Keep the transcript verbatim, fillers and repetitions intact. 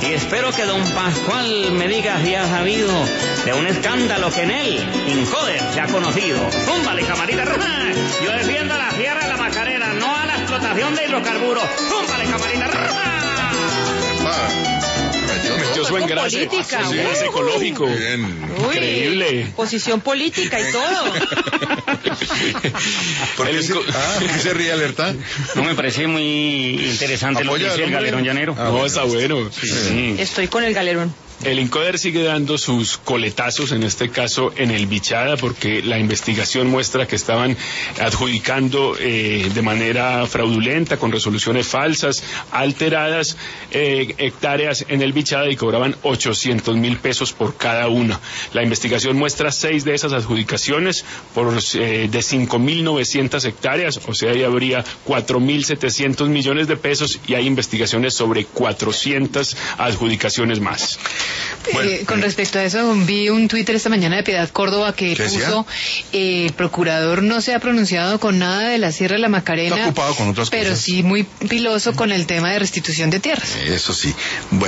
y espero que don Pascual me diga si ha sabido de un escándalo que en él, Incoder, se ha conocido. ¡Zúmbale, camarita! Yo defiendo a la Sierra de la Macarena, no a la explotación de hidrocarburos. ¡Zúmbale, camarita! Metió su engrase, política, su engrase ecológico. Bien. Uy, increíble. Posición política y todo. ¿Por qué se, ah, ¿por qué se ríe, Alerta? No, me parece muy interesante lo que dice el galerón llanero. Ah, no, está bueno. Sí, sí. Estoy con el galerón. El Incoder sigue dando sus coletazos, en este caso en el Bichada, porque la investigación muestra que estaban adjudicando eh, de manera fraudulenta, con resoluciones falsas, alteradas, eh, hectáreas en el Bichada y cobraban ochocientos mil pesos por cada una. La investigación muestra seis de esas adjudicaciones por eh, de cinco mil novecientas hectáreas, o sea, ahí habría cuatro mil setecientos millones de pesos, y hay investigaciones sobre cuatrocientas adjudicaciones más. Bueno, eh, con respecto a eso, vi un Twitter esta mañana de Piedad Córdoba que puso, eh, el procurador no se ha pronunciado con nada de la Sierra de la Macarena. Está ocupado con otras pero cosas. sí muy piloso con el tema de restitución de tierras. Eso sí. Bueno.